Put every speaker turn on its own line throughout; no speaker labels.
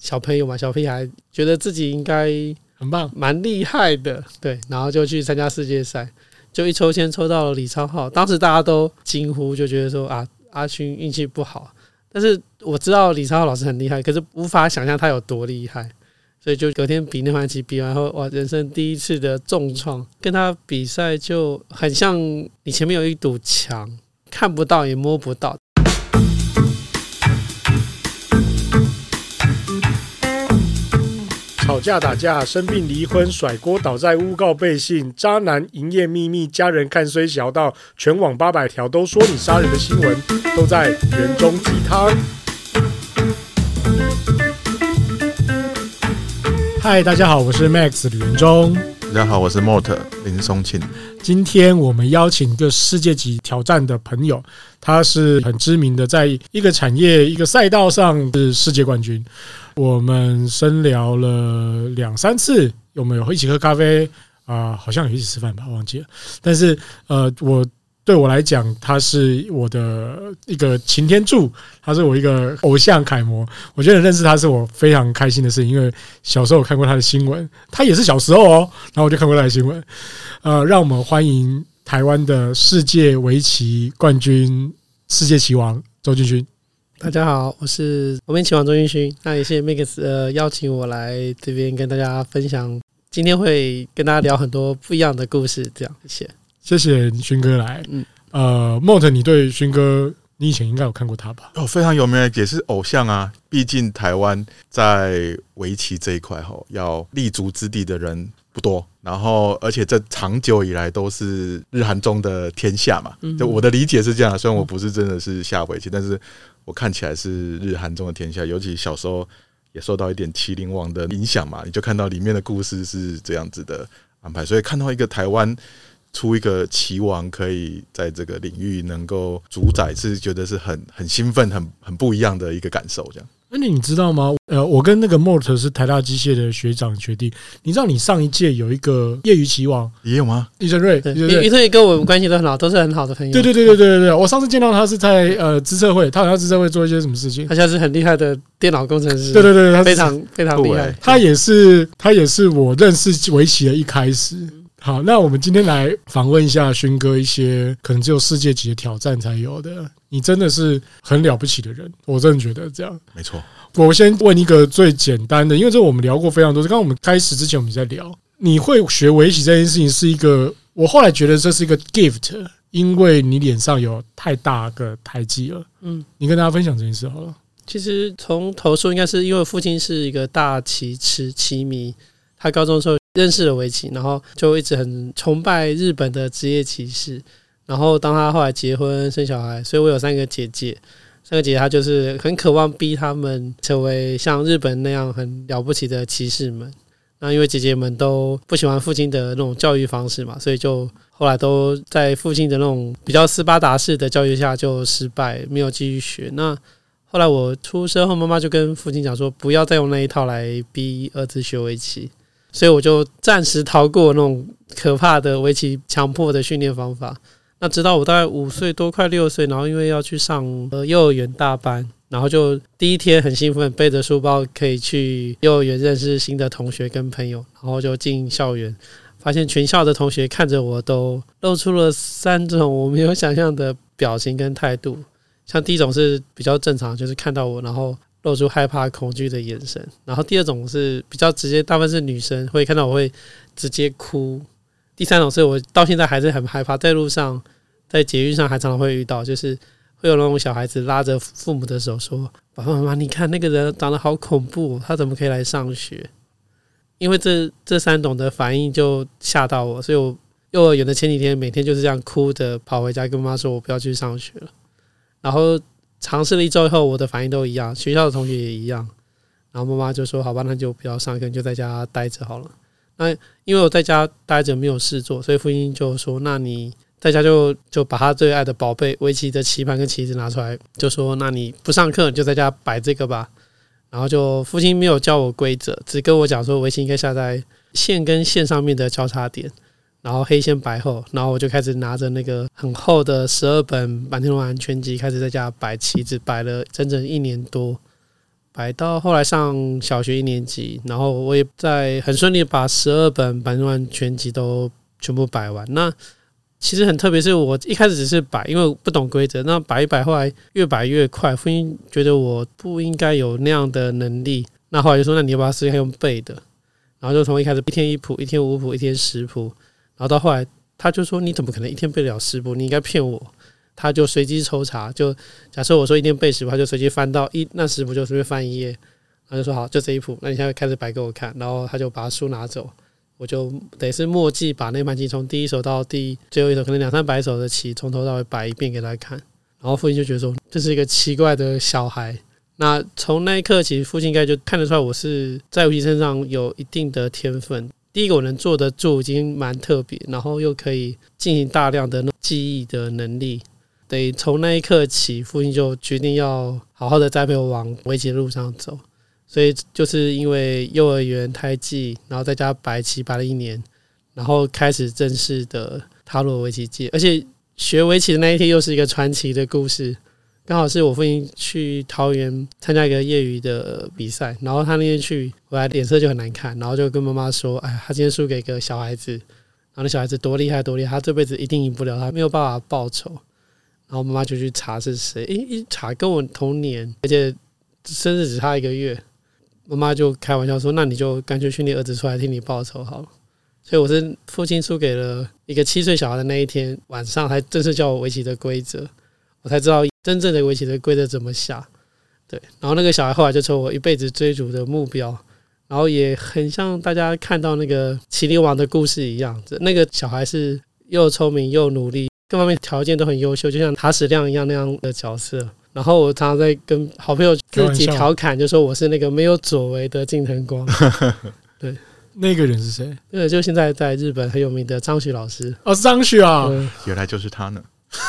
小朋友嘛，小屁孩觉得自己应该
很棒，
蛮厉害的，对，然后就去参加世界赛，就一抽签抽到了李昌镐，当时大家都惊呼，就觉得说啊，阿勋运气不好。但是我知道李昌镐老师很厉害，可是无法想象他有多厉害，所以就隔天比那盘棋，比完后，哇，人生第一次的重创，跟他比赛就很像你前面有一堵墙，看不到也摸不到。
吵架打架、生病离婚、甩锅倒债、诬告背信、渣男营业秘密、家人看衰小到全网800条都说你杀人的新闻，都在元中鸡汤。嗨，大家好，我是 Max 吕元中。
大家好，我是 Mort 林松庆。
今天我们邀请一个世界级挑战的朋友，他是很知名的，在一个产业、一个赛道上是世界冠军。我们深聊了2-3次，我们有一起喝咖啡好像有一起吃饭吧，忘记了。但是对我来讲，他是我的一个擎天柱，他是我一个偶像楷模。我觉得认识他是我非常开心的事情，因为小时候我看过他的新闻，他也是小时候哦，然后我就看过他的新闻。让我们欢迎台湾的世界围棋冠军、世界棋王周俊勋。
大家好，我是我们棋王周俊勋。那也谢谢 Max 邀请我来这边跟大家分享，今天会跟大家聊很多不一样的故事，这样谢谢。
谢谢勋哥来。Mort 你对勋哥，你以前应该有看过他吧？
非常有名，也是偶像啊。毕竟台湾在围棋这一块要立足之地的人不多，然后而且这长久以来都是日韩中的天下嘛。就我的理解是这样，虽然我不是真的是下围棋，但是我看起来是日韩中的天下。尤其小时候也受到一点麒麟王的影响嘛，你就看到里面的故事是这样子的安排，所以看到一个台湾出一个棋王可以在这个领域能够主宰，是觉得是很兴奋、很不一样的一个感受。这样，
那你知道吗？我跟那个 Mort 是台大机械的学长学弟。你知道你上一届有一个业余棋王
也有吗？
李承瑞，
李承瑞跟我们关系都很好，都是很好的朋友。
对，我上次见到他是在资策会，他好像资策会做一些什么事情。
他现在是很厉害的电脑工程师。
对，他
非常非常厉害。
他也是我认识围棋的一开始。好，那我们今天来访问一下勋哥一些可能只有世界级的挑战才有的。你真的是很了不起的人，我真的觉得这样。
没错。
我先问一个最简单的，因为这我们聊过非常多次。刚刚我们开始之前我们在聊，你会学围棋这件事情是一个，我后来觉得这是一个 gift， 因为你脸上有太大个胎记了。你跟大家分享这件事好了。
其实从头说，应该是因为父亲是一个大棋痴棋迷，他高中的时候认识了围棋，然后就一直很崇拜日本的职业棋士。然后当他后来结婚生小孩，所以我有3个姐姐，3个姐姐她就是很渴望逼他们成为像日本那样很了不起的棋士们。那因为姐姐们都不喜欢父亲的那种教育方式嘛，所以就后来都在父亲的那种比较斯巴达式的教育下就失败，没有继续学。那后来我出生后，妈妈就跟父亲讲说，不要再用那一套来逼儿子学围棋。所以我就暂时逃过那种可怕的围棋强迫的训练方法。那直到我大概5岁多快6岁，然后因为要去上幼儿园大班，然后就第一天很兴奋，背着书包可以去幼儿园认识新的同学跟朋友，然后就进校园，发现全校的同学看着我都露出了3种我没有想象的表情跟态度。像第一种是比较正常，就是看到我然后露出害怕恐惧的眼神。然后第2种是比较直接，大部分是女生会看到我会直接哭。第3种是我到现在还是很害怕，在路上在捷运上还常常会遇到，就是会有那种小孩子拉着父母的手说，爸爸妈妈你看那个人长得好恐怖，他怎么可以来上学。因为这3种的反应就吓到我，所以我幼儿园的前几天每天就是这样哭着跑回家跟妈妈说我不要去上学了。然后尝试了1周以后，我的反应都一样，学校的同学也一样。然后妈妈就说好吧，那就不要上课，你就在家待着好了。那因为我在家待着没有事做，所以父亲就说那你在家就把他最爱的宝贝围棋的棋盘跟棋子拿出来，就说那你不上课你就在家摆这个吧。然后就父亲没有教我规则，只跟我讲说围棋应该下在线跟线上面的交叉点，然后黑线白后，然后我就开始拿着那个很厚的12本坂田荣男全集开始在家摆棋子，摆了整整1年多， 摆到后来上小学1年级，然后我也在很顺利把12本板中丸全集都全部摆完。那其实很特别，是我一开始只是摆，因为不懂规则，那摆一摆，后来越摆越快。父亲觉得我不应该有那样的能力，那后来就说：“那你要不要试试看用背的？”然后就从一开始1天1谱，1天5谱，1天10谱，然后到后来他就说：“你怎么可能1天背得了10谱？你应该骗我。”他就随机抽查，就假设我说1天背10谱，他就随机翻到那10谱就随便翻一页，然后就说：“好，就这一谱，那你现在开始摆给我看。”然后他就把书拿走。我就得是默记把那盘棋从第一首到最后一首，可能200-300首的棋从头到尾摆一遍给他看。然后父亲就觉得说这是一个奇怪的小孩。那从那一刻起，父亲应该就看得出来我是在围棋身上有一定的天分。第一个我能坐得住已经蛮特别，然后又可以进行大量的记忆的能力。得从那一刻起，父亲就决定要好好的栽培我往围棋的路上走。所以就是因为幼儿园胎记，然后在家摆棋摆了1年，然后开始正式的踏入围棋界。而且学围棋的那一天又是一个传奇的故事，刚好是我父亲去桃园参加一个业余的比赛，然后他那天去回来脸色就很难看，然后就跟妈妈说：“哎，他今天输给一个小孩子，然后那小孩子多厉害多厉害，他这辈子一定赢不了他，没有办法报仇。”然后妈妈就去查是谁，一查跟我同年，而且生日只差1个月。妈妈就开玩笑说：“那你就干脆训练儿子出来替你报仇好了。”所以我是父亲输给了一个7岁小孩的那一天晚上，才正式教我围棋的规则，我才知道真正的围棋的规则怎么下。对，然后那个小孩后来就成为我一辈子追逐的目标，然后也很像大家看到那个棋灵王的故事一样，那个小孩是又聪明又努力，各方面条件都很优秀，就像塔矢亮一样那样的角色。然后我常常在跟好朋友自己调侃，就说我是那个没有左为的近藤光。对，
那个人是谁？
那个就现在在日本很有名的张许老师。
哦，张许啊，
原来就是他呢。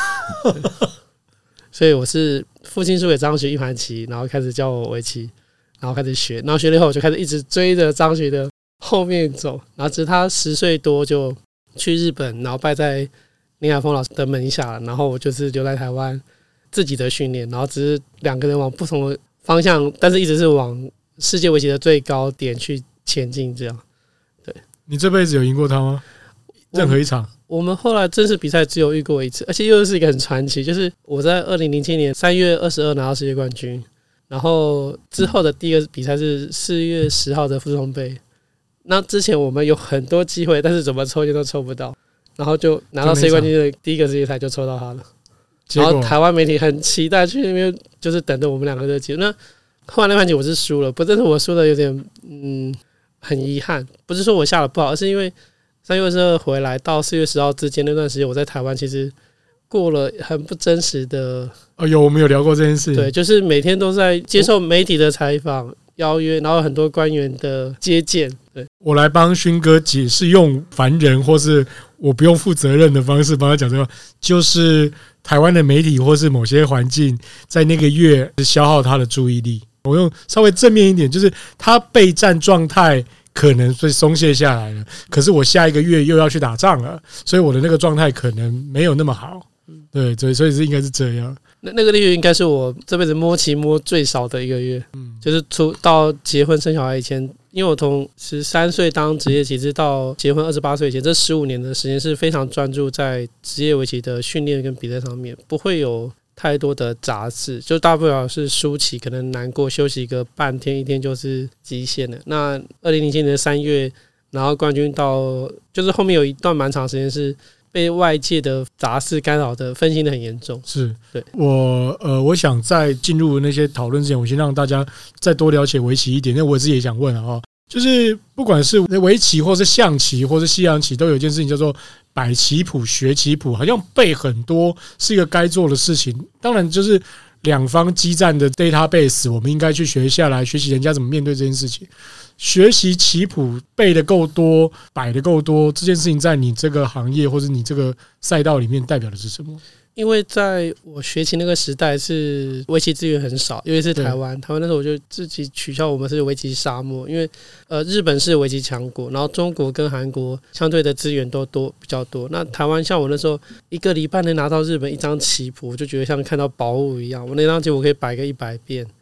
所以我是父亲输给张许一盘棋，然后开始教我围棋，然后开始学，然后学了以后我就开始一直追着张许的后面走，然后直到他10岁多就去日本，然后拜在林海峰老师的门下，然后我就是留在台湾自己的训练，然后只是2个人往不同的方向，但是一直是往世界围棋的最高点去前进。这样，对。
你这辈子有赢过他吗？任何一场？
我们后来正式比赛只有遇过1次，而且又是一个很传奇，就是我在2007年3月22拿到世界冠军，然后之后的第一个比赛是4月10号的富士通杯。那之前我们有很多机会，但是怎么抽签都抽不到，然后就拿到世界冠军的第一个世界赛就抽到他了。然后台湾媒体很期待去那边，就是等着我们2个的结果。那后来那盘棋我是输了，不但是我输的有点很遗憾，不是说我下的不好，而是因为3月22回来到4月10号之间那段时间，我在台湾其实过了很不真实的。
我们有聊过这件事。
对，就是每天都在接受媒体的采访、邀约，然后很多官员的接见。对，
我来帮勋哥解释，用凡人或是我不用负责任的方式帮他讲这个，就是台湾的媒体或是某些环境在那个月消耗他的注意力。我用稍微正面一点，就是他备战状态可能会松懈下来了，可是我下一个月又要去打仗了，所以我的那个状态可能没有那么好。对，所以是应该是这样。
那个月应该是我这辈子摸棋摸最少的1个月，就是到结婚生小孩以前，因为我从13岁当职业棋士到结婚28岁以前，这15年的时间是非常专注在职业围棋的训练跟比赛上面，不会有太多的杂事，就大不了是输棋可能难过休息个半天1天就是极限了。那2007年3月拿到冠军到，就是后面有一段蛮长时间是被外界的杂事干扰的，分心的很严重。
是，
对。
我想在进入那些讨论之前，我先让大家再多了解围棋一点，因为我自己也想问啊，就是不管是围棋或是象棋或是西洋棋，都有一件事情叫做摆棋谱、学棋谱，好像背很多是一个该做的事情。当然，就是2方激战的 database， 我们应该去学下来，学习人家怎么面对这件事情。学习棋谱背的够多，摆的够多，这件事情在你这个行业或者你这个赛道里面代表的是什么？
因为在我学棋那个时代是围棋资源很少，尤其是台湾那时候我就自己取笑我们是围棋沙漠，因为日本是围棋强国，然后中国跟韩国相对的资源都比较多。那台湾像我那时候1个礼拜能拿到日本1张棋谱，我就觉得像看到宝物一样，我那张棋我可以摆个100遍。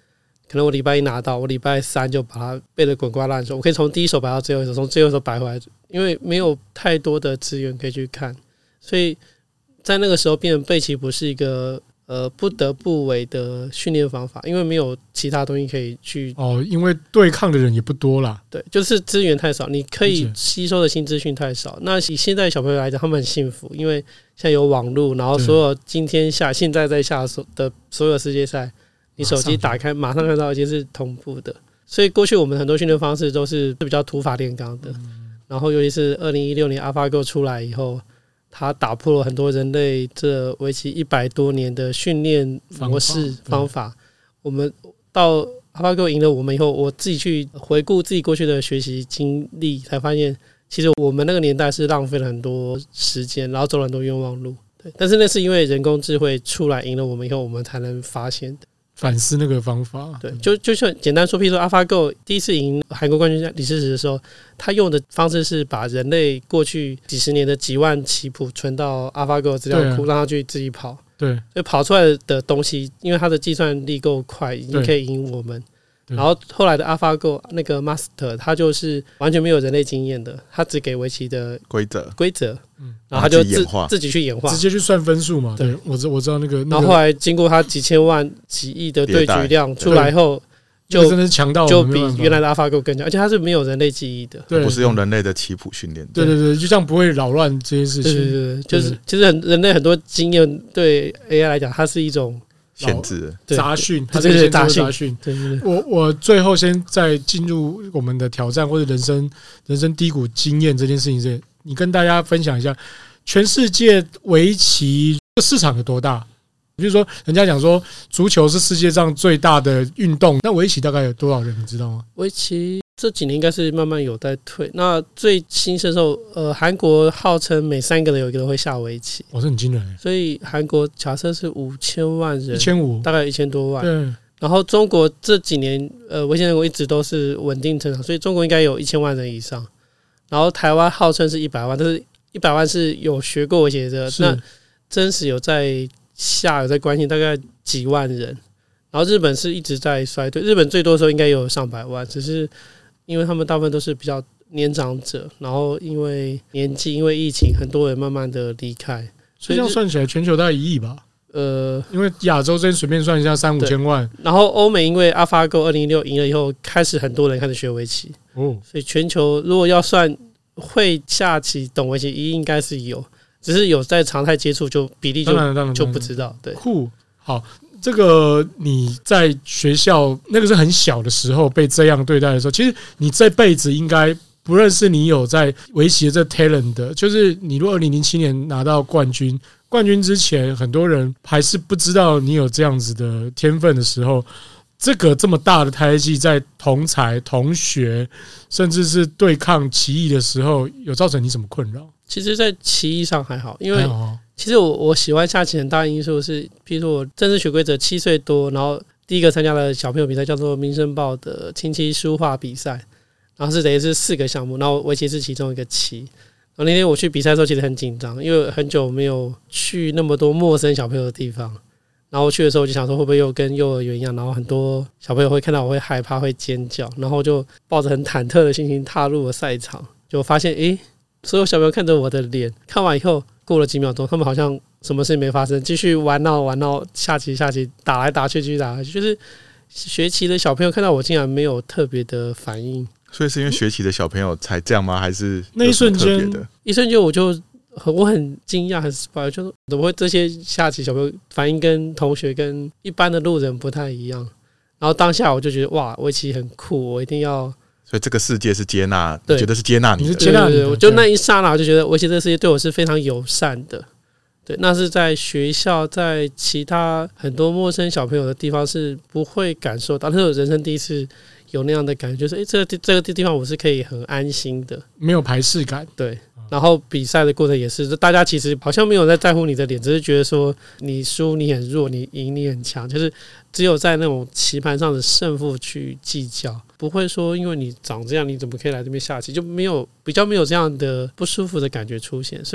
可能我礼拜一拿到，我礼拜三就把它背得滚瓜烂熟，我可以从第一手摆到最后一手，从最后一手摆回来，因为没有太多的资源可以去看，所以在那个时候变成背棋不是一个不得不为的训练方法，因为没有其他东西可以去
因为对抗的人也不多啦。
对，就是资源太少，你可以吸收的新资讯太少。那以现在小朋友来讲，他们很幸福，因为现在有网络，然后所有今天下、现在在下的所有世界赛，你手机打开马上看到，已经是同步的。所以过去我们很多训练方式都是比较土法炼钢的，然后尤其是2016年 AlphaGo 出来以后，它打破了很多人类这为期100多年的训练模式方法。我们到 AlphaGo 赢了我们以后，我自己去回顾自己过去的学习经历，才发现其实我们那个年代是浪费了很多时间，然后走了很多冤枉路。对，但是那是因为人工智慧出来赢了我们以后，我们才能发现的。
反思那个方法，
对，就像简单说，譬如说 AlphaGo 第一次赢韩国冠军李世石的时候，他用的方式是把人类过去几十年的几万棋谱存到 AlphaGo 资料库，让他去自己跑。
对，
所以跑出来的东西，因为它的计算力够快，已经可以赢我们。然后后来的 AlphaGo 那个 Master， 他就是完全没有人类经验的，他只给围棋的规则，然后他就自己去演化，
直接去算分数嘛。对，我知道那个。
然后后来经过他几千万、几亿的对局量出来后，
就真的是强到
就比原来的 AlphaGo 更强，而且它是没有人类记忆的，
不是用人类的棋谱训练的。
对，就这样不会扰乱这件事情。
对，就是其实人类很多经验对 AI 来讲，它是一种
限制
杂讯，
它是杂
讯。我最后先再进入我们的挑战或者人生低谷经验这件事情，你跟大家分享一下，全世界围棋市场有多大？比如说，人家讲说足球是世界上最大的运动，那围棋大概有多少人？你知道吗？
围棋这几年应该是慢慢有在退。那最新盛时候，韩国号称每3个人有1个人会下围棋，
这很惊人。
所以韩国假设是5000万人
，1500，
大概1000多万。
对。
然后中国这几年，围棋人口一直都是稳定成长，所以中国应该有1000万人以上。然后台湾号称是100万，但是100万是有学过围棋的，那真实有在关心大概几万人。然后日本是一直在衰退，日本最多的时候应该有上百万，只是因为他们大部分都是比较年长者，然后因为年纪，因为疫情，很多人慢慢的离开，
所以这样算起来全球大概1亿吧。因为亚洲这边随便算一下3-5千万，
然后欧美因为 AlphaGo 2016赢了以后，开始很多人开始学围棋，所以全球如果要算会下棋懂围棋，应该是有，只是有在常态接触就比例就不知道。对，
酷。好，这个你在学校那个是很小的时候被这样对待的时候，其实你这辈子应该不认识你有在围棋的这 talent 的，就是你如果2007年拿到冠军之前，很多人还是不知道你有这样子的天分的时候，这么大的胎记在同才同学甚至是对抗棋艺的时候，有造成你什么困扰？
其实在棋艺上还好，因为其实我喜欢下棋很大因素是，譬如说我正式学规则7岁多，然后第一个参加的小朋友比赛叫做民生报的琴棋书画比赛，然后是等于是4个项目，然后围棋是其中一个棋。然后那天我去比赛的时候其实很紧张，因为很久没有去那么多陌生小朋友的地方，然后去的时候我就想说会不会又跟幼儿园一样，然后很多小朋友会看到我会害怕会尖叫，然后就抱着很忐忑的心情踏入了赛场，就发现所有小朋友看着我的脸，看完以后过了几秒钟，他们好像什么事没发生，继续玩闹下棋，打来打去，继续打来去，就是学棋的小朋友看到我竟然没有特别的反应。
所以是因为学棋的小朋友才这样吗？还是
那一瞬间
我很惊讶，很 surprise， 就是怎么会这些下棋小朋友反应跟同学跟一般的路人不太一样？然后当下我就觉得哇，围棋很酷，我一定要。
所以这个世界是接纳，你觉得是接纳你的，
你是接纳你的。
我就那一刹那我就觉得围棋这个世界对我是非常友善的。对，那是在学校，在其他很多陌生小朋友的地方是不会感受到，但是我人生第一次有那样的感觉，就是这个地方我是可以很安心的，
没有排斥感。
对，然后比赛的过程也是，大家其实好像没有在乎你的脸，只是觉得说你输你很弱，你赢你很强，就是只有在那种棋盘上的胜负去计较，不会说因为你长这样你怎么可以来这边下棋，就比较没有这样的不舒服的感觉出现。所以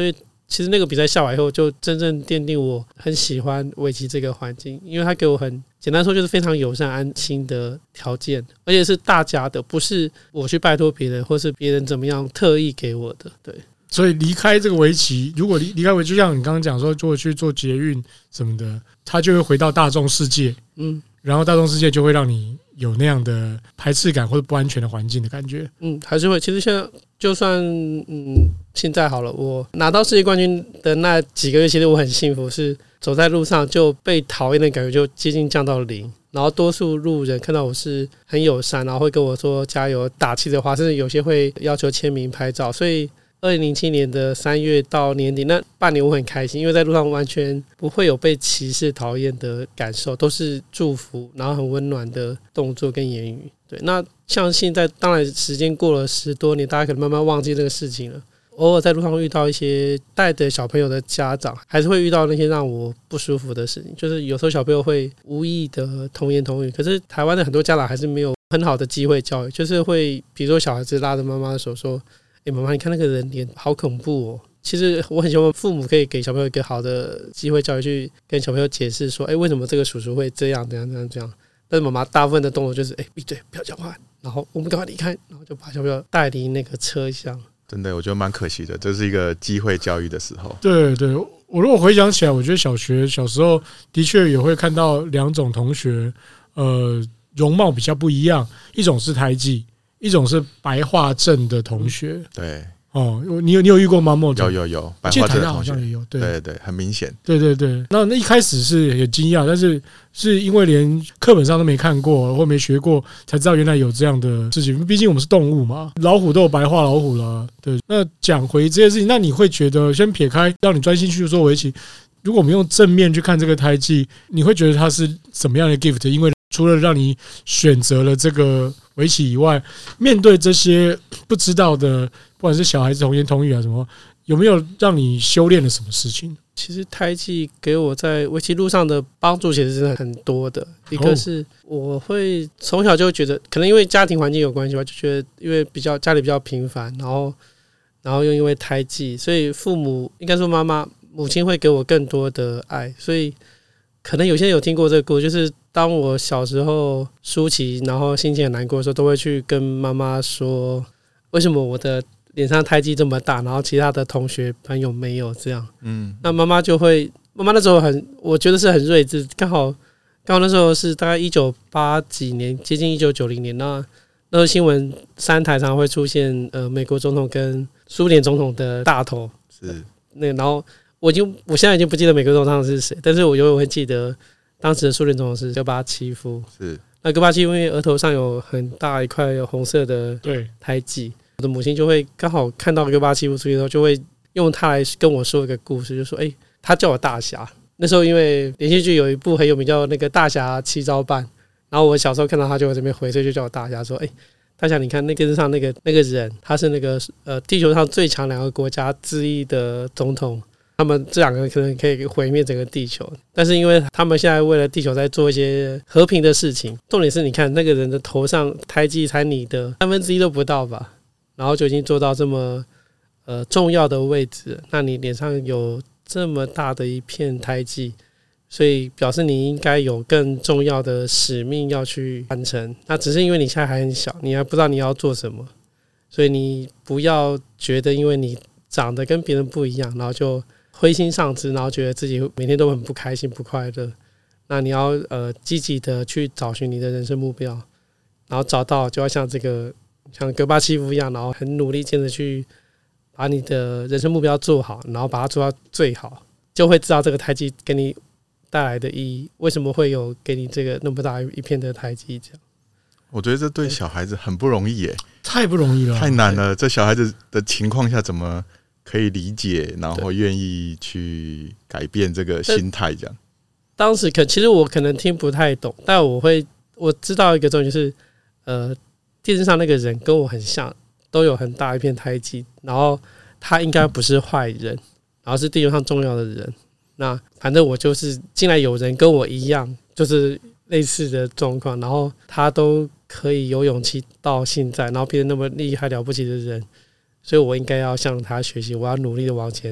其实那个比赛下来以后，就真正奠定我很喜欢围棋这个环境，因为它给我很简单说就是非常友善安心的条件，而且是大家的，不是我去拜托别人或是别人怎么样特意给我的。对，
所以离开这个围棋，如果离开围棋，就像你刚刚讲说，如果去做捷运什么的，它就会回到大众世界，然后大众世界就会让你有那样的排斥感或者不安全的环境的感觉。
还是会。其实现在就算现在好了，我拿到世界冠军的那几个月，其实我很幸福，是走在路上就被讨厌的感觉就接近降到0，然后多数路人看到我是很友善，然后会跟我说加油打气的话，甚至有些会要求签名拍照。所以2007年的3月到年底那半年我很开心，因为在路上完全不会有被歧视讨厌的感受，都是祝福，然后很温暖的动作跟言语。对，那像现在当然时间过了10多年，大家可能慢慢忘记这个事情了，偶尔在路上遇到一些带着小朋友的家长，还是会遇到那些让我不舒服的事情，就是有时候小朋友会无意的童言童语，可是台湾的很多家长还是没有很好的机会教育，就是会比如说小孩子拉着妈妈的手说妈妈你看那个人脸好恐怖哦。其实我很希望父母可以给小朋友一个好的机会教育，去跟小朋友解释说为什么这个叔叔会这样这样这样这样。但是妈妈大部分的动作就是闭嘴不要讲话，然后我们赶快离开，然后就把小朋友带离那个车厢。真
的我觉得蛮可惜的，这是一个机会教育的时候。
对对，我如果回想起来，我觉得小时候的确也会看到2种同学容貌比较不一样，一种是胎记，一种是白化症的同学。
对
你有遇过吗？
有白化症的同学
好像也有，对，
很明显。
对，那一开始是很惊讶，但是因为连课本上都没看过或没学过，才知道原来有这样的事情。毕竟我们是动物嘛，老虎都有白化老虎了。对，那讲回这些事情，那你会觉得，先撇开让你专心去做围棋，如果我们用正面去看这个胎记，你会觉得它是什么样的 gift？ 因为除了让你选择了这个围棋以外，面对这些不知道的，不管是小孩子童言童语啊什么，有没有让你修炼了什么事情？
其实胎记给我在围棋路上的帮助其实是很多的。一个是我会从小就会觉得，可能因为家庭环境有关系吧，就觉得因为家里比较平凡，然后又因为胎记，所以父母应该说母亲会给我更多的爱。所以可能有些人有听过这个故事，就是当我小时候输棋，然后心情很难过的时候，都会去跟妈妈说，为什么我的脸上胎记这么大，然后其他的同学朋友没有这样。那妈妈那时候我觉得是很睿智，刚好那时候是大概1980几年，接近1990年，那时候新闻3台常会出现美国总统跟苏联总统的大头，
是
然后我现在已经不记得美国总统是谁，但是我永远会记得当时的苏联总统是戈巴契夫。
是
那戈巴契夫因为额头上有很大一块有红色的胎记，我的母亲就会刚好看到戈巴契夫出现的时候，就会用他来跟我说一个故事，就说他叫我大侠。那时候因为连续剧有一部很有名叫那个大侠七招半，然后我小时候看到他就在这边回，所以就叫我大侠，说大侠你看那个上那个人，他是那个地球上最强2个国家之一的总统，他们这2个人可能可以毁灭整个地球，但是因为他们现在为了地球在做一些和平的事情，重点是你看那个人的头上胎记才你的1/3都不到吧，然后就已经做到这么重要的位置，那你脸上有这么大的一片胎记，所以表示你应该有更重要的使命要去完成。那只是因为你现在还很小，你还不知道你要做什么，所以你不要觉得因为你长得跟别人不一样，然后就灰心丧志，然后觉得自己每天都很不开心不快乐。那你要积极的去找寻你的人生目标，然后找到就要像戈巴契夫一样，然后很努力坚持去把你的人生目标做好，然后把它做到最好，就会知道这个胎记给你带来的意义，为什么会有给你这个那么大一片的胎记。这样
我觉得这对小孩子很不容易耶，
太不容易了，
太难了。这小孩子的情况下怎么可以理解，然后愿意去改变这个心态？这样
当时其实我可能听不太懂，但我知道一个重点，就是电视上那个人跟我很像，都有很大一片胎记，然后他应该不是坏人，然后是地球上重要的人。那反正我就是进来有人跟我一样，就是类似的状况，然后他都可以有勇气到现在，然后变得那么厉害了不起的人，所以我应该要向他学习，我要努力的往前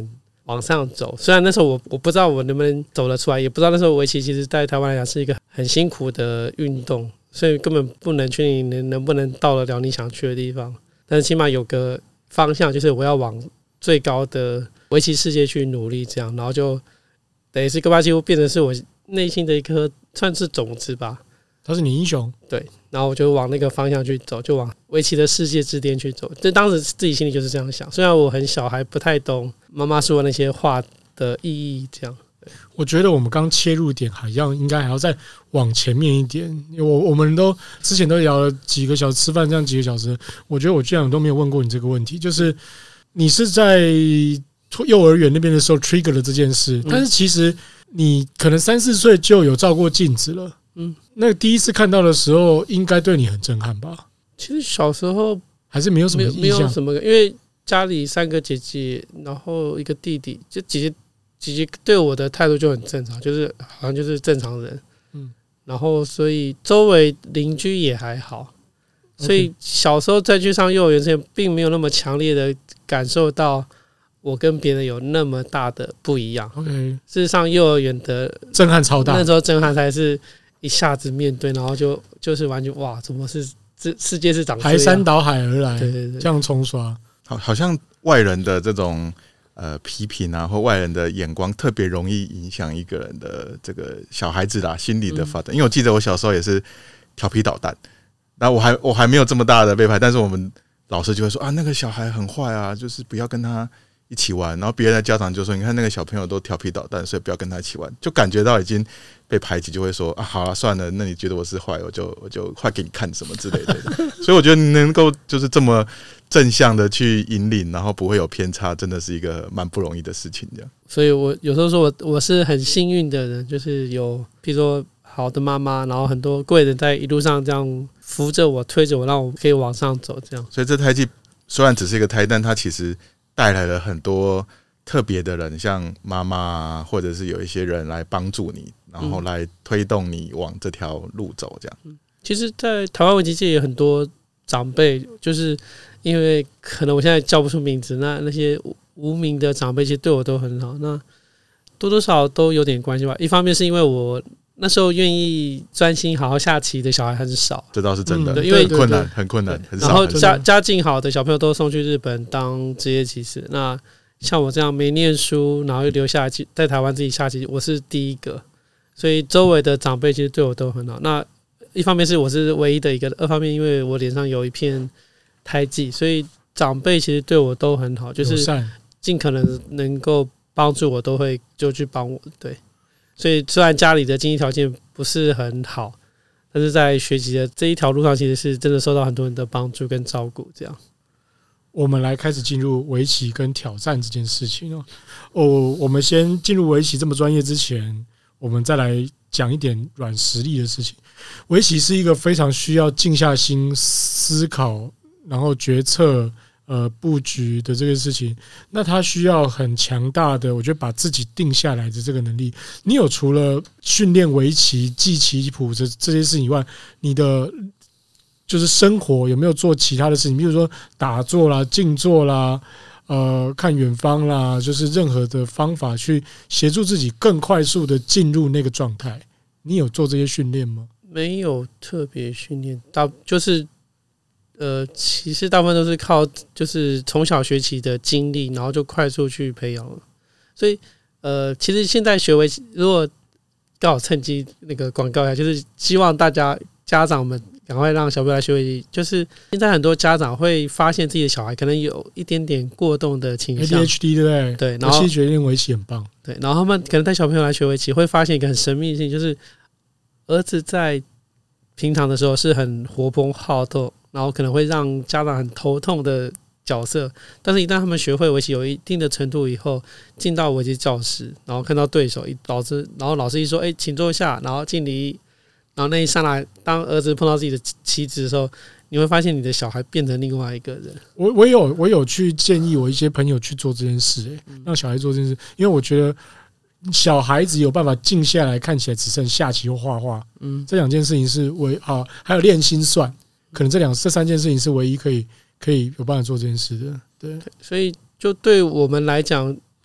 往上走。虽然那时候我不知道我能不能走得出来，也不知道那时候围棋其实在台湾来讲是一个很辛苦的运动，所以根本不能确定你能不能到得了你想去的地方。但是起码有个方向，就是我要往最高的围棋世界去努力，这样，然后就等于是戈巴几乎变成是我内心的一颗算是种子吧。
他是你英雄，
对，然后我就往那个方向去走，就往围棋的世界之巅去走。就当时自己心里就是这样想，虽然我很小，还不太懂妈妈说的那些话的意义。这样，
我觉得我们刚切入点好像应该还要再往前面一点。我们都之前都聊了几个小时，吃饭这样几个小时，我觉得我居然都没有问过你这个问题，就是你是在幼儿园那边的时候 trigger 了这件事，但是其实你可能3、4岁就有照过镜子了。那第一次看到的时候，应该对你很震撼吧？
其实小时候
还是没有什么印象，
没有什么，因为家里3个姐姐，然后一个弟弟，就姐姐对我的态度就很正常，就是好像就是正常人。然后所以周围邻居也还好，所以小时候再去上幼儿园之前，并没有那么强烈的感受到我跟别人有那么大的不一样。事实上，幼儿园的
震撼超大，
那时候震撼才是。一下子面对，然后就是完全哇，怎么是这世界是长这样？
排山倒海而来，
对对对，
这样冲刷，
好像外人的这种批评啊，或外人的眼光，特别容易影响一个人的这个小孩子啦心理的发展。因为我记得我小时候也是调皮捣蛋，然后我还没有这么大的被排，但是我们老师就会说啊，那个小孩很坏啊，就是不要跟他一起玩。然后别人的家长就说，你看那个小朋友都调皮捣蛋，所以不要跟他一起玩，就感觉到已经被排挤，就会说啊，好了，算了，那你觉得我是坏，我就坏给你看什么之类的。所以我觉得你能够就是这么正向的去引领，然后不会有偏差，真的是一个蛮不容易的事情。这样，
所以我有时候说我是很幸运的人，就是有譬如说好的妈妈，然后很多贵人在一路上这样扶着我、推着我，让我可以往上走。这样，
所以这胎记虽然只是一个胎，但它其实带来了很多特别的人，像妈妈啊，或者是有一些人来帮助你，然后来推动你往这条路走。这样，
其实，在台湾围棋界也有很多长辈，就是因为可能我现在叫不出名字，那些无名的长辈其实对我都很好，那多多少少都有点关系吧。一方面是因为我那时候愿意专心好好下棋的小孩很少，
这倒是真的，
因为
困难，很困难，很少。
然后家境好的小朋友都送去日本当职业棋士，那像我这样没念书，然后又留下来在台湾自己下棋，我是第一个，所以周围的长辈其实对我都很好。那一方面是我是唯一的一个，二方面因为我脸上有一片胎记，所以长辈其实对我都很好，就是尽可能能够帮助我都会就去帮我。对，所以虽然家里的经济条件不是很好，但是在学习的这一条路上，其实是真的受到很多人的帮助跟照顾。这样，
我们来开始进入围棋跟挑战这件事情我们先进入围棋这么专业之前，我们再来讲一点软实力的事情。围棋是一个非常需要静下心思考，然后决策布局的这个事情，那它需要很强大的，我觉得把自己定下来的这个能力。你有除了训练围棋、记棋谱这些事情以外，你的就是生活有没有做其他的事情？比如说打坐啦、静坐啦、看远方啦，就是任何的方法去协助自己更快速的进入那个状态。你有做这些训练吗？
没有特别训练，就是其实大部分都是靠就是从小学棋的经历，然后就快速去培养了。所以其实现在学围棋，如果刚好趁机那个广告一下，就是希望大家家长们赶快让小朋友来学围棋。就是现在很多家长会发现自己的小孩可能有一点点过动的倾向
，ADHD 对不对？
对，然后
我其实觉得练围棋很棒。
对，然后他们可能带小朋友来学围棋，会发现一个很神秘的事情，就是儿子在平常的时候是很活泼好斗，然后可能会让家长很头痛的角色，但是一旦他们学会围棋有一定的程度以后，进到围棋教室，然后看到对手，然后老师一说，请坐下，然后敬礼，然后那一刹那，当儿子碰到自己的棋子的时候，你会发现你的小孩变成另外一个人。
我有去建议我一些朋友去做这件事，让小孩做这件事，因为我觉得小孩子有办法静下来，看起来只剩下棋或画画，这两件事情是还有练心算，可能这三件事情是唯一可以有办法做这件事的。对，
所以就对我们来讲，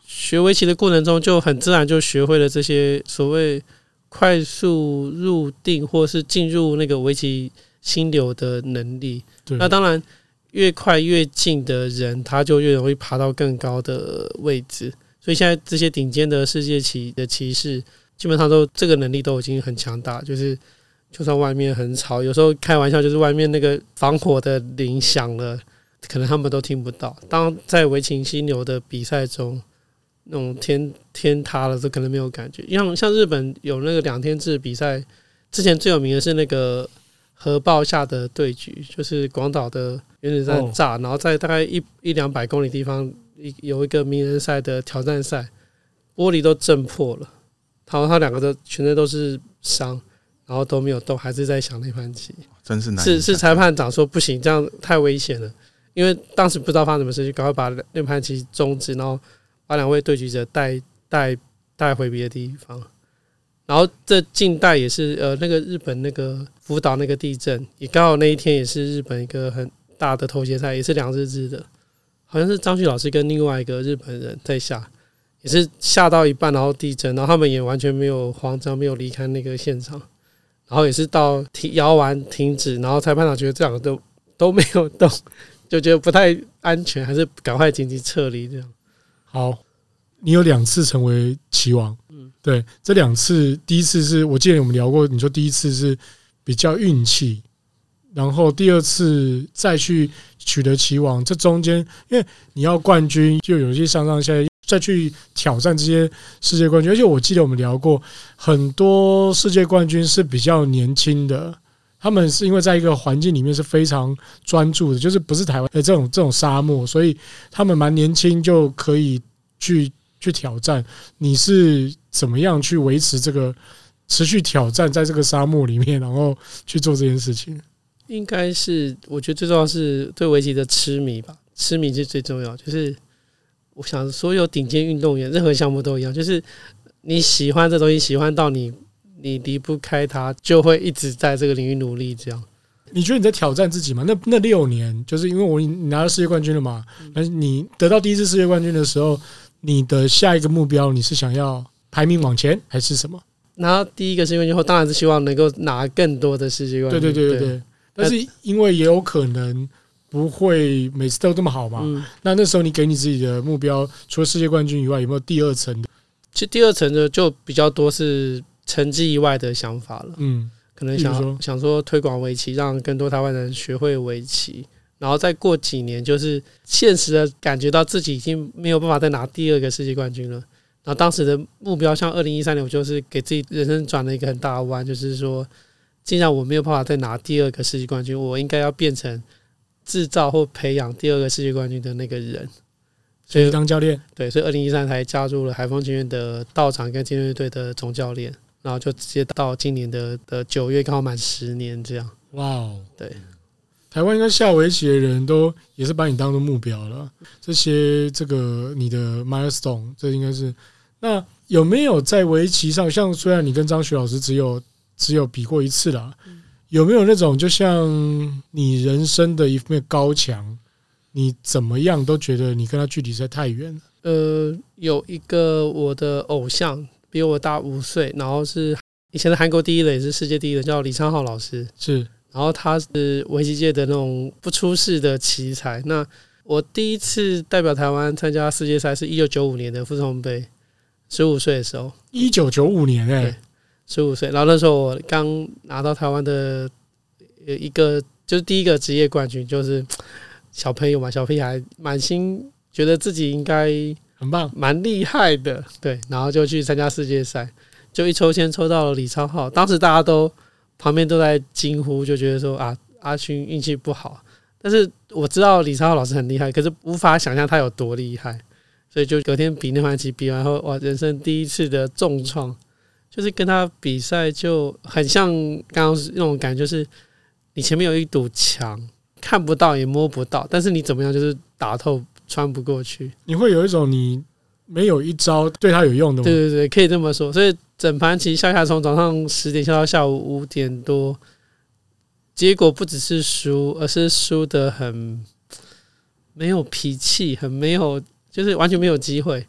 学围棋的过程中，就很自然就学会了这些所谓快速入定或是进入那个围棋心流的能力。那当然，越快越近的人，他就越容易爬到更高的位置。所以现在这些顶尖的世界棋的棋士，基本上都这个能力都已经很强大，就是就算外面很吵，有时候开玩笑，就是外面那个防火的铃响了，可能他们都听不到。当在围棋心流的比赛中，那种天塌了，都可能没有感觉。像日本有那个2天制比赛，之前最有名的是那个核爆下的对局，就是广岛的原子弹炸，然后在大概100-200公里地方有一个名人赛的挑战赛，玻璃都震破了，然后他2个的全身都是伤，然后都没有动，还是在想那盘棋。
真是难。
是裁判长说不行，这样太危险了，因为当时不知道发生什么事，就赶快把那盘棋终止，然后把2位对局者带回别的地方。然后这近代也是那个日本那个福岛那个地震，也刚好那一天也是日本一个很大的头衔赛，也是2日制的，好像是张旭老师跟另外一个日本人在下，也是下到一半然后地震，然后他们也完全没有慌张，没有离开那个现场，然后也是到摇完停止，然后裁判长觉得这2个都没有动，就觉得不太安全，还是赶快紧急撤离这样。
好，你有2次成为棋王，对，这2次，第一次是我记得我们聊过，你说第一次是比较运气，然后第2次再去取得棋王，这中间因为你要冠军，就有些上下再去挑战这些世界冠军，而且我记得我们聊过，很多世界冠军是比较年轻的，他们是因为在一个环境里面是非常专注的，就是不是台湾的这种沙漠，所以他们蛮年轻就可以去挑战。你是怎么样去维持这个持续挑战，在这个沙漠里面，然后去做这件事情？
应该是我觉得最重要是对围棋的痴迷吧，痴迷是最重要。就是我想所有顶尖运动员，任何项目都一样，就是你喜欢这东西，喜欢到你离不开它，就会一直在这个领域努力。这样，
你觉得你在挑战自己吗？那6年，就是因为你拿到世界冠军了嘛？那你得到第1次世界冠军的时候，你的下一个目标，你是想要排名往前，还是什么？
拿到第1个世界冠军后，当然是希望能够拿更多的世界冠军。
对。但是因为也有可能不会每次都这么好嘛。那时候你给你自己的目标，除了世界冠军以外，有没有第2层的？
其实第2层的就比较多是成绩以外的想法了。可能想说推广围棋，让更多台湾人学会围棋，然后再过几年，就是现实的感觉到自己已经没有办法再拿第2个世界冠军了。然后当时的目标，像2013年，我就是给自己人生转了一个很大的弯，就是说，既然我没有办法再拿第2个世界冠军，我应该要变成制造或培养第2个世界冠军的那个人。
所以当教练，
对，所以2013才加入了海丰棋院的道场跟竞队队的总教练，然后就直接到今年的9月刚好满10年这样。
哇哦，
对。
台湾应该下围棋的人都也是把你当作目标了，这些你的 milestone， 这应该是。那有没有在围棋上，像虽然你跟张雪老师只有比过1次啦，有没有那种就像你人生的一面高墙，你怎么样都觉得你跟他距离实在太远了？
有一个我的偶像，比我大5岁，然后是以前的韩国第1人，也是世界第1人，叫李昌镐老师。是。然后他是围棋界的那种不出世的奇才。那我第1次代表台湾参加世界赛是1995年的傅聪杯，15岁的时候。
1995年对
，15岁。然后那时候我刚拿到台湾的一个就是第1个职业冠军，就是小朋友嘛，小屁孩，满心觉得自己应该
很棒，
蛮厉害的，对。然后就去参加世界赛，就一抽签抽到了李昌镐，当时大家都旁边都在惊呼，就觉得说阿勋运气不好。但是我知道李昌镐老师很厉害，可是无法想象他有多厉害，所以就隔天比那盘棋，比完后，哇，人生第1次的重创，就是跟他比赛就很像刚刚那种感觉，就是你前面有一堵墙，看不到也摸不到，但是你怎么样就是打透穿不过去。你
会有一种你没有一招对他有用的吗？
对，可以这么说。所以整盘棋下从早上10点下到下午5点多，结果不只是输，而是输得很没有脾气，很没有，就是完全没有机会。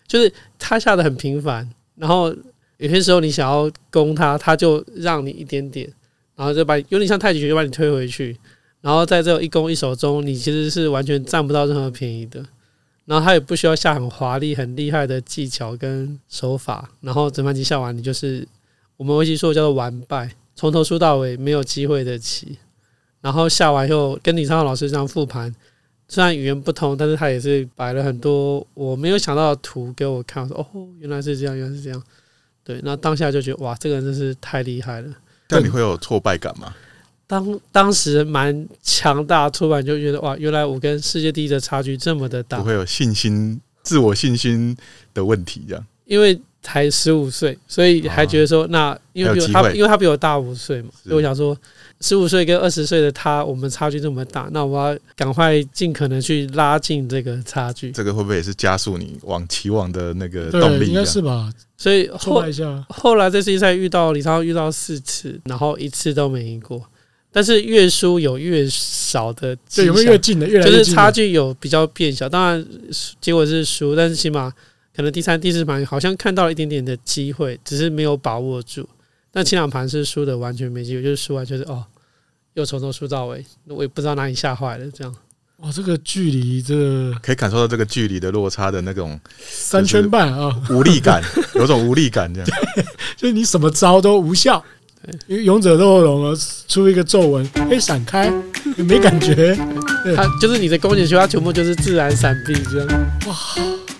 就是他下的很频繁，然后有些时候你想要攻他，他就让你一点点，然后就把你有点像太极拳，就把你推回去。然后在这一攻一守中，你其实是完全占不到任何便宜的。然后他也不需要下很华丽、很厉害的技巧跟手法。然后整盘棋下完，你就是我们围棋说的叫做完败，从头输到尾没有机会的棋。然后下完以后跟李昌镐老师这样复盘，虽然语言不同，但是他也是摆了很多我没有想到的图给我看。我说哦，原来是这样，原来是这样。对，那当下就觉得哇，这个人真是太厉害了。
但你会有挫败感吗？
当时蛮强大，突然就觉得哇，原来我跟世界第一的差距这么的大，
不会有信心、自我信心的问题这样。
因为才15岁，所以还觉得说，那因为他比我大5岁嘛，所以我想说，15岁跟20岁的他，我们差距这么大，那我要赶快尽可能去拉近这个差距。
这个会不会也是加速你期望的那个动力？
应该是吧。
所以后来这世界赛遇到李昌镐遇到4次，然后1次都没赢过。但是越输有越少的迹象，
对，有没有越近的？越来越近的，
就是差距有比较变小。当然结果是输，但是起码可能第3、第4盘好像看到了一点点的机会，只是没有把握住。但前2盘是输的完全没机会，就是输完就是又从头输到尾，我也不知道哪里吓坏了这样。
哇，这个距离，这个
可以感受到这个距离的落差的那种
3圈半啊，
无力感，有种无力感这样。
就是你什么招都无效。因为勇者斗恶龙出一个皱纹，闪开，没感觉。
它就是你的攻击球，它全部就是自然闪避这样。
哇！